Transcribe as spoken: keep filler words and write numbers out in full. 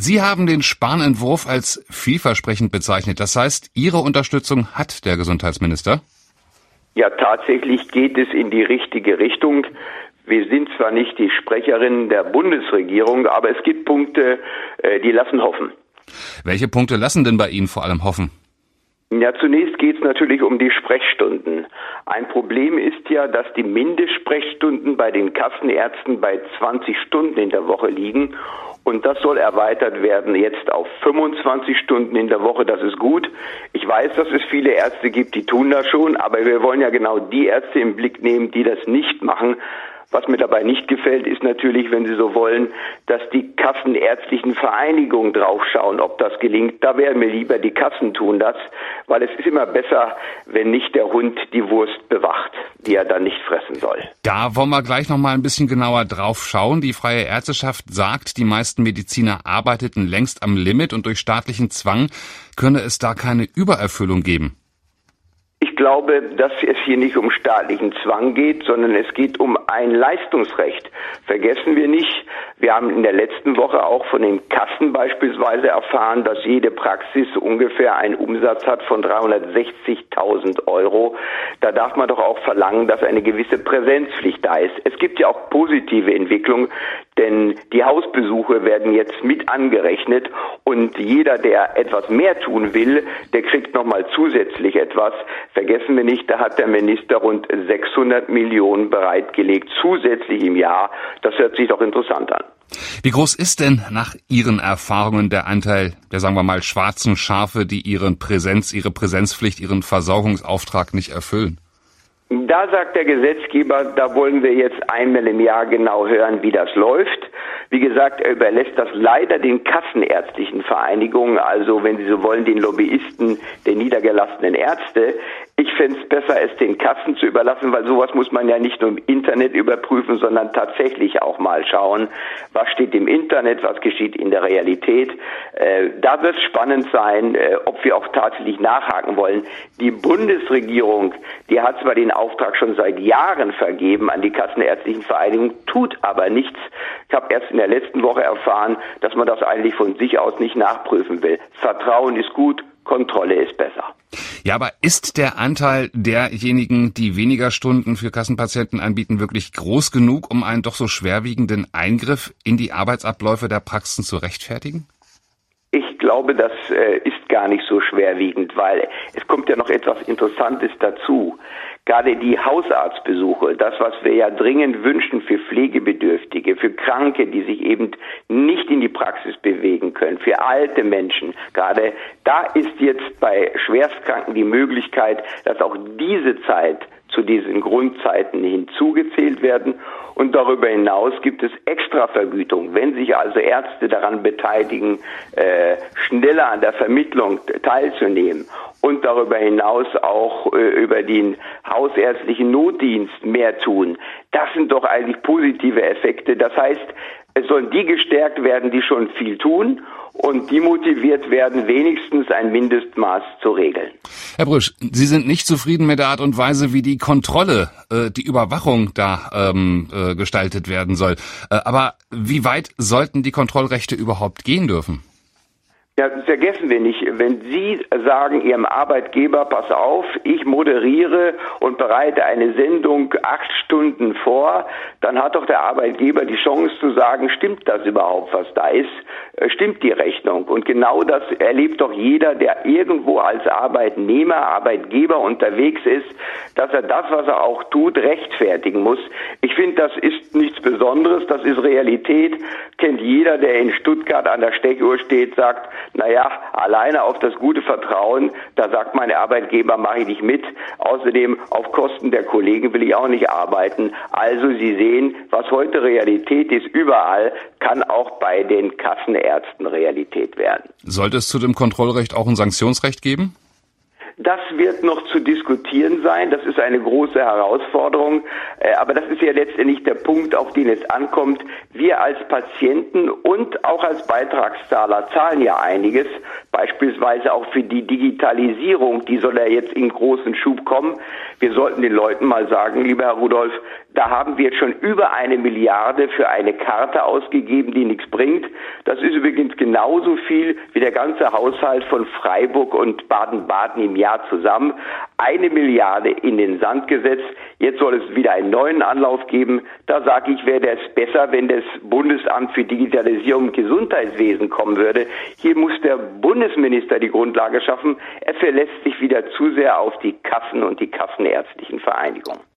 Sie haben den Spahn-Entwurf als vielversprechend bezeichnet. Das heißt, Ihre Unterstützung hat der Gesundheitsminister? Ja, tatsächlich geht es in die richtige Richtung. Wir sind zwar nicht die Sprecherin der Bundesregierung, aber es gibt Punkte, die lassen hoffen. Welche Punkte lassen denn bei Ihnen vor allem hoffen? Ja, zunächst geht es natürlich um die Sprechstunden. Ein Problem ist ja, dass die Mindestsprechstunden bei den Kassenärzten bei zwanzig Stunden in der Woche liegen. Und das soll erweitert werden jetzt auf fünfundzwanzig Stunden in der Woche. Das ist gut. Ich weiß, dass es viele Ärzte gibt, die tun das schon. Aber wir wollen ja genau die Ärzte im Blick nehmen, die das nicht machen. Was mir dabei nicht gefällt, ist natürlich, wenn Sie so wollen, dass die kassenärztlichen Vereinigungen draufschauen, ob das gelingt. Da wären mir lieber, die Kassen tun das, weil es ist immer besser, wenn nicht der Hund die Wurst bewacht, die er dann nicht fressen soll. Da wollen wir gleich noch mal ein bisschen genauer drauf schauen. Die Freie Ärzteschaft sagt, die meisten Mediziner arbeiteten längst am Limit und durch staatlichen Zwang könne es da keine Übererfüllung geben. Ich glaube, dass es hier nicht um staatlichen Zwang geht, sondern es geht um ein Leistungsrecht. Vergessen wir nicht, wir haben in der letzten Woche auch von den Kassen beispielsweise erfahren, dass jede Praxis ungefähr einen Umsatz hat von dreihundertsechzigtausend Euro. Da darf man doch auch verlangen, dass eine gewisse Präsenzpflicht da ist. Es gibt ja auch positive Entwicklungen, denn die Hausbesuche werden jetzt mit angerechnet und jeder, der etwas mehr tun will, der kriegt nochmal zusätzlich etwas. Vergessen wir nicht, da hat der Minister rund sechshundert Millionen bereitgelegt, zusätzlich im Jahr. Das hört sich doch interessant an. Wie groß ist denn nach Ihren Erfahrungen der Anteil der, sagen wir mal, schwarzen Schafe, die ihren Präsenz, ihre Präsenzpflicht, ihren Versorgungsauftrag nicht erfüllen? Da sagt der Gesetzgeber, da wollen wir jetzt einmal im Jahr genau hören, wie das läuft. Wie gesagt, er überlässt das leider den kassenärztlichen Vereinigungen, also wenn Sie so wollen, den Lobbyisten der niedergelassenen Ärzte. Ich fände es besser, es den Kassen zu überlassen, weil sowas muss man ja nicht nur im Internet überprüfen, sondern tatsächlich auch mal schauen, was steht im Internet, was geschieht in der Realität. Äh, da wird es spannend sein, äh, ob wir auch tatsächlich nachhaken wollen. Die Bundesregierung, die hat zwar den Auftrag schon seit Jahren vergeben an die kassenärztlichen Vereinigungen, tut aber nichts. Ich habe erst in der letzten Woche erfahren, dass man das eigentlich von sich aus nicht nachprüfen will. Vertrauen ist gut, Kontrolle ist besser. Ja, aber ist der Anteil derjenigen, die weniger Stunden für Kassenpatienten anbieten, wirklich groß genug, um einen doch so schwerwiegenden Eingriff in die Arbeitsabläufe der Praxen zu rechtfertigen? Ich glaube, das äh, ist gar nicht so schwerwiegend, weil es kommt ja noch etwas Interessantes dazu. Gerade die Hausarztbesuche, das, was wir ja dringend wünschen für Pflegebedürftige, für Kranke, die sich eben nicht in die Praxis bewegen können, für alte Menschen, gerade da ist jetzt bei Schwerstkranken die Möglichkeit, dass auch diese Zeit zu diesen Grundzeiten hinzugezählt werden. Und darüber hinaus gibt es Extravergütung. Wenn sich also Ärzte daran beteiligen, äh, schneller an der Vermittlung teilzunehmen und darüber hinaus auch äh, über den hausärztlichen Notdienst mehr tun, das sind doch eigentlich positive Effekte. Das heißt, es sollen die gestärkt werden, die schon viel tun, und die motiviert werden, wenigstens ein Mindestmaß zu regeln. Herr Brüsch, Sie sind nicht zufrieden mit der Art und Weise, wie die Kontrolle, äh, die Überwachung da ähm, äh, gestaltet werden soll. Äh, aber wie weit sollten die Kontrollrechte überhaupt gehen dürfen? Ja, vergessen wir nicht, wenn Sie sagen Ihrem Arbeitgeber, pass auf, ich moderiere und bereite eine Sendung acht Stunden vor, dann hat doch der Arbeitgeber die Chance zu sagen, stimmt das überhaupt, was da ist? Stimmt die Rechnung? Und genau das erlebt doch jeder, der irgendwo als Arbeitnehmer, Arbeitgeber unterwegs ist, dass er das, was er auch tut, rechtfertigen muss. Ich finde, das ist nichts Besonderes, das ist Realität, kennt jeder, der in Stuttgart an der Stechuhr steht, sagt, naja, alleine auf das gute Vertrauen, da sagt mein Arbeitgeber, mache ich nicht mit. Außerdem auf Kosten der Kollegen will ich auch nicht arbeiten. Also Sie sehen, was heute Realität ist, überall, kann auch bei den Kassenärzten Realität werden. Sollte es zu dem Kontrollrecht auch ein Sanktionsrecht geben? Das wird noch zu diskutieren sein. Das ist eine große Herausforderung. Aber das ist ja letztendlich der Punkt, auf den es ankommt. Wir als Patienten und auch als Beitragszahler zahlen ja einiges. Beispielsweise auch für die Digitalisierung. Die soll ja jetzt in großen Schub kommen. Wir sollten den Leuten mal sagen, lieber Herr Rudolph, da haben wir jetzt schon über eine Milliarde für eine Karte ausgegeben, die nichts bringt. Das ist übrigens genauso viel wie der ganze Haushalt von Freiburg und Baden-Baden im Jahr zusammen. Eine Milliarde in den Sand gesetzt. Jetzt soll es wieder einen neuen Anlauf geben. Da sage ich, wäre es besser, wenn das Bundesamt für Digitalisierung im Gesundheitswesen kommen würde. Hier muss der Bundesminister die Grundlage schaffen. Er verlässt sich wieder zu sehr auf die Kassen und die kassenärztlichen Vereinigungen.